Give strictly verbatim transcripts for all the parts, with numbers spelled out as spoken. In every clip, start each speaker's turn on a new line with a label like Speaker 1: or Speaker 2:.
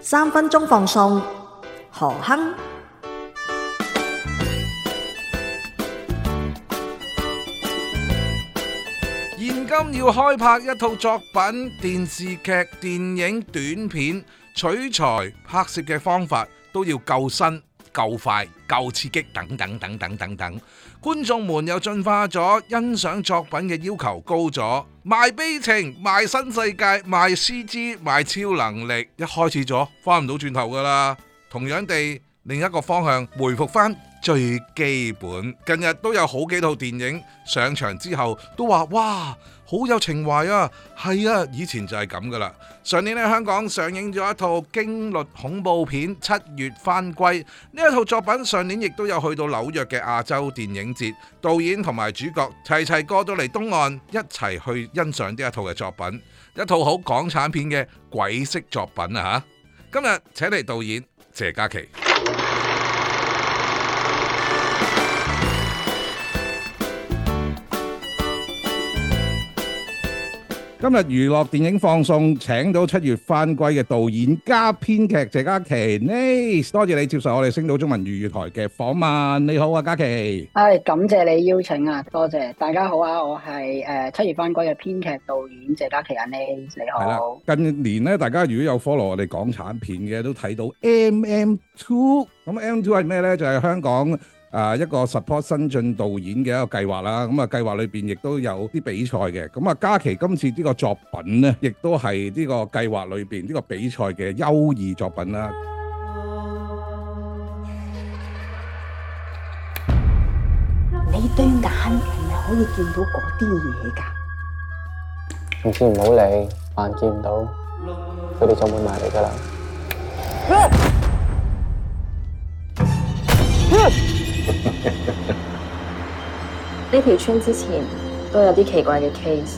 Speaker 1: 三分鐘放送，何亨。
Speaker 2: 現今要開拍一套作品，電視劇、電影、短片，取材、拍攝嘅方法都要夠新、夠快、夠刺激，等等等等等等。觀眾們又進化咗，欣賞作品嘅要求高咗，賣悲情、賣新世界、賣 C G、賣超能力，一開始咗翻唔到轉頭噶啦。同樣地，另一個方向回復翻最基本。近日都有好幾套電影上場之後都話哇，好有情懷啊！係啊，以前就係咁噶啦。上年喺香港上映咗一套驚慄恐怖片《七月返歸》，呢一套作品上年亦都有去到紐約嘅亞洲電影節，導演同埋主角齊齊過到嚟東岸一齊去欣賞呢一套嘅作品，一套好港產片嘅鬼式作品啊！吓，今日請嚟導演謝嘉琪。今日娛樂電影放送請到七月返歸嘅導演加編劇謝嘉琪 ，Nice， 多謝你接受我哋星島中文粵語台嘅訪問。你好啊，嘉琪。
Speaker 3: 係，感謝你邀請啊，多謝。大家好啊，我係誒七月返歸嘅編劇導演謝嘉琪啊 ，Nice， 你好。係
Speaker 2: 啦，近年咧，大家如果有 follow 我哋港產片嘅，都睇到 M M two。咁 M M two 係咩咧？就係香港啊，一個 support 新晉導演嘅一個計劃啦，咁啊計劃裏邊亦都有啲比賽嘅，咁啊嘉琪今次呢個作品呢，亦都係呢個計劃裏邊呢個比賽嘅優異作品啦。
Speaker 4: 你對眼係咪可以見到嗰啲嘢㗎？
Speaker 5: 總之唔好理，扮見唔到，佢哋就會埋嚟㗎啦。
Speaker 6: 呢條村之前都有啲奇怪嘅 case，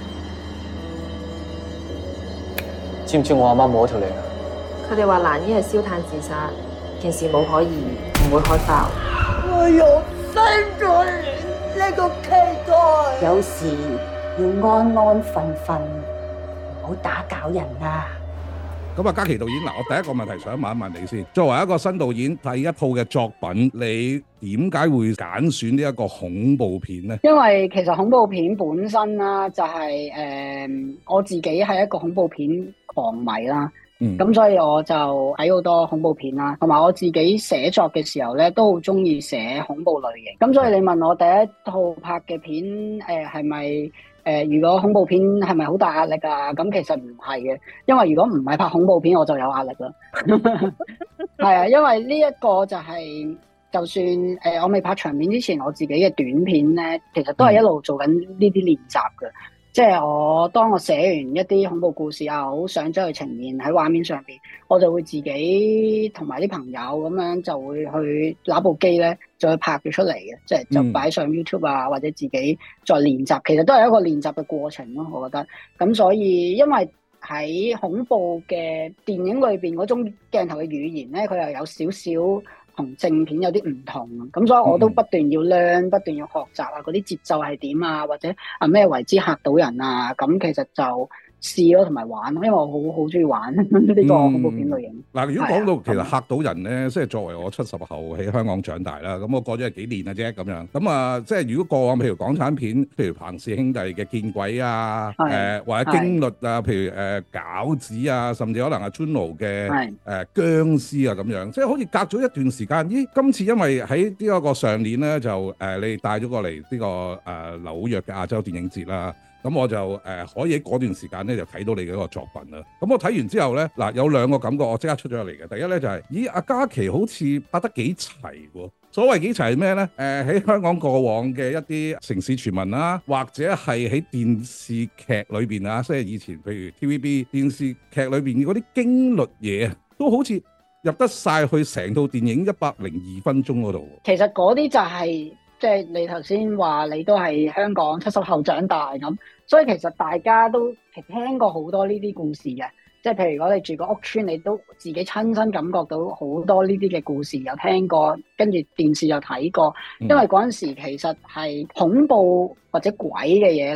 Speaker 5: 知唔知我阿媽冇咗條脷啊？
Speaker 6: 佢哋話蘭姨係燒炭自殺，件事冇可疑，唔會開爆。
Speaker 4: 我又生咗你呢個期待，有時要安安分分，唔好打攪人啊！
Speaker 2: 咁啊，嘉琪導演，嗱，我第一個問題想問一問你先。作為一個新導演，第一套嘅作品，你點解會揀選呢一個恐怖片呢？
Speaker 3: 因為其實恐怖片本身啦、就是，就係誒我自己係一個恐怖片狂迷啦。咁、嗯、所以我就睇好多恐怖片啦，同埋我自己寫作嘅時候咧，都好中意寫恐怖類型。咁所以你問我第一套拍嘅片誒係咪？誒、呃，如果恐怖片係咪好大壓力啊？咁其實唔係嘅，因為如果唔係拍恐怖片，我就有壓力啦。係啊，因為呢一個就係、是，就算誒、呃、我未拍長片之前，我自己嘅短片咧，其實都係一路做緊呢啲練習嘅。即係我當我寫完一啲恐怖故事啊，好想將佢呈現喺畫面上邊，我就會自己同埋啲朋友咁樣就會去拿部機咧，就去拍咗出嚟嘅，即係就擺上 YouTube 啊，或者自己再練習，其實都係一個練習嘅過程咯，我覺得。咁所以因為喺恐怖嘅電影裏邊嗰種鏡頭嘅語言咧，佢又有少少同正片有啲唔同，咁所以我都不斷要 learn，不斷要學習啊，嗰啲節奏係點啊，或者啊咩為之嚇到人啊，咁其實就試咯同埋玩咯，因為我好好中意玩呢個恐怖片類型。嗱、
Speaker 2: 嗯，如果講到其實嚇到人咧，即係作為我七十後喺香港長大啦，咁我過咗係幾年嘅啫咁樣，咁啊即係如果過往譬如港產片，譬如彭氏兄弟嘅見鬼啊，誒、呃、或者驚慄啊，譬如誒餃子啊，甚至可能阿 Juno 嘅誒殭屍啊咁樣，即係好似隔咗一段時間，咦？今次因為喺呢一個上年咧就誒、呃、你帶咗過嚟呢、這個誒、呃、紐約嘅亞洲電影節啦。咁我就誒、呃、可以喺嗰段時間咧就睇到你嘅一個作品啦。咁我睇完之後咧，嗱有兩個感覺，我即刻出咗嚟嘅。第一咧就係、是，咦阿嘉琪好似拍得幾齊喎。所謂幾齊係咩咧？誒、呃、喺香港過往嘅一啲城市傳聞啦，或者係喺電視劇裏邊啊，即係以前譬如 T V B 電視劇裏邊嗰啲驚慄嘢啊，都好似入得晒去成套電影一百零二分鐘嗰度。
Speaker 3: 其實嗰啲就係、是。即係你頭先話你都係香港七十後長大咁，所以其實大家都聽過好多呢啲故事嘅。即係譬如如果你住個屋邨，你都自己親身感覺到好多呢啲嘅故事，有聽過，跟住電視又睇過。因為嗰陣時其實係恐怖或者鬼嘅嘢咧，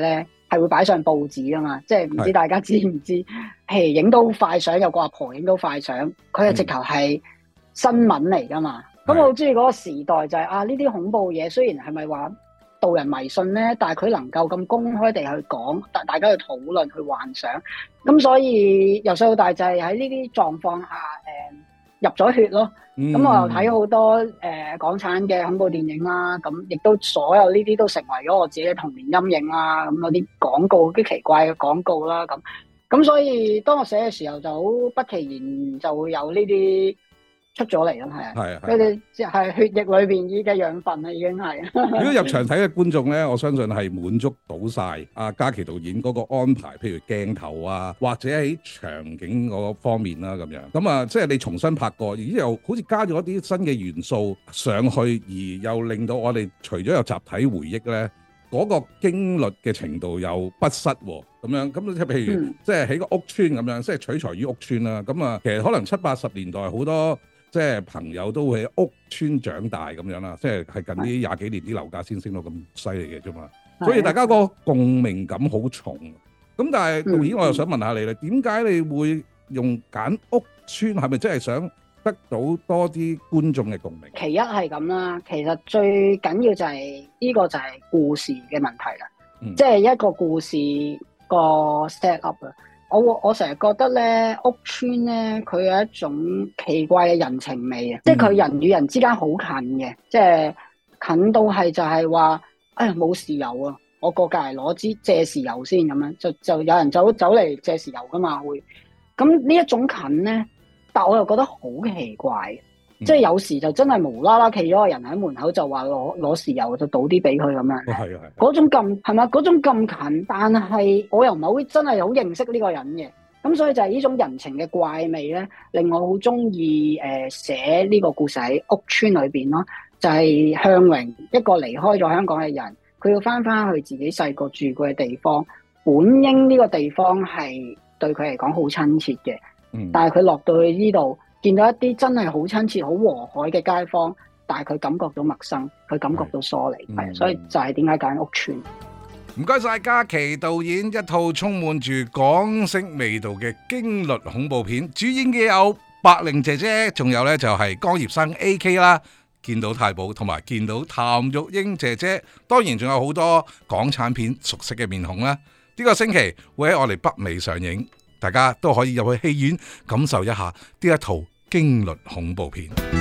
Speaker 3: 係會擺上報紙啊嘛，即係唔知大家知唔知？譬如影到快相，有個阿婆影到快相，佢係直頭係新聞嚟噶嘛。咁、嗯、我好中意嗰個時代就係、是、啊，呢啲恐怖嘢雖然係咪話導人迷信咧，但係佢能夠咁公開地去講，大大家去討論、去幻想。咁所以由細到大就係喺呢啲狀況下，誒、呃、入咗血咯。咁、嗯、我又睇好多誒、呃、港產嘅恐怖電影啦，咁亦都所有呢啲都成為咗我自己嘅童年陰影啦。咁嗰啲廣告、啲奇怪嘅廣告啦，咁咁所以當我寫嘅時候就好不其然就會有呢啲出咗嚟咯，係啊，係啊，佢哋即係血液裏邊已嘅養分啦，已經係。
Speaker 2: 如果入場睇嘅觀眾咧，我相信係滿足到晒阿嘉琪導演嗰個安排，譬如鏡頭啊，或者喺場景嗰方面啦，咁樣。咁啊，即係你重新拍過，而又好似加咗一啲新嘅元素上去，而又令到我哋除咗有集體回憶咧，嗰個經歷嘅程度又不失喎。咁樣咁即係譬如，嗯、即係喺個屋村咁樣，即係取材於屋村啦。咁啊，其實可能七八十年代好多。即係朋友都會喺屋村長大咁樣啦，即係係近呢廿幾年啲樓價先升到咁犀利嘅啫嘛，所以大家個共鳴感好重。咁但係導演，我又想問下你咧，點解你會用揀屋村？係咪真係想得到多啲觀眾嘅共鳴？
Speaker 3: 其一係咁啦，其實最緊要就係呢個就係故事嘅問題啦，嗯、即係一個故事個 set up 啊。我我成日覺得咧，屋村咧佢有一種奇怪嘅人情味啊，嗯、即係佢人與人之間好近嘅，即係近到係就係話，哎呀冇豉油啊，我過隔籬攞支借豉油先咁樣，就就有人走走嚟借豉油噶嘛會，咁呢一種近咧，但我又覺得好奇怪。即係有時就真係無啦啦企咗個人喺門口就話攞攞豉油就倒啲俾佢咁樣，係啊係。嗰種咁係咪？嗰種咁近，但係我又唔係好真係好認識呢個人嘅，咁所以就係呢種人情嘅怪味咧，令我好中意誒寫呢個故事喺屋村裏邊咯。就係、是、向榮一個離開咗香港嘅人，佢要翻翻去自己細個住過嘅地方。本應呢個地方係對佢嚟講好親切嘅，嗯、但係佢落到去呢度。見到一啲真係好親切、好和藹嘅街坊，但係佢感覺到陌生，佢感覺到疏離，係、嗯，所以就係點解揀屋村。
Speaker 2: 唔該晒嘉琪導演，一套充滿住港式味道嘅驚慄恐怖片，主演嘅有白玲姐姐，仲有呢就係江葉生 A K 啦，見到太保同埋見到譚玉英姐姐，當然仲有好多港產片熟悉嘅面孔啦。呢、這個星期會喺我哋北美上映，大家都可以入去戲院感受一下呢一套驚慄恐怖片。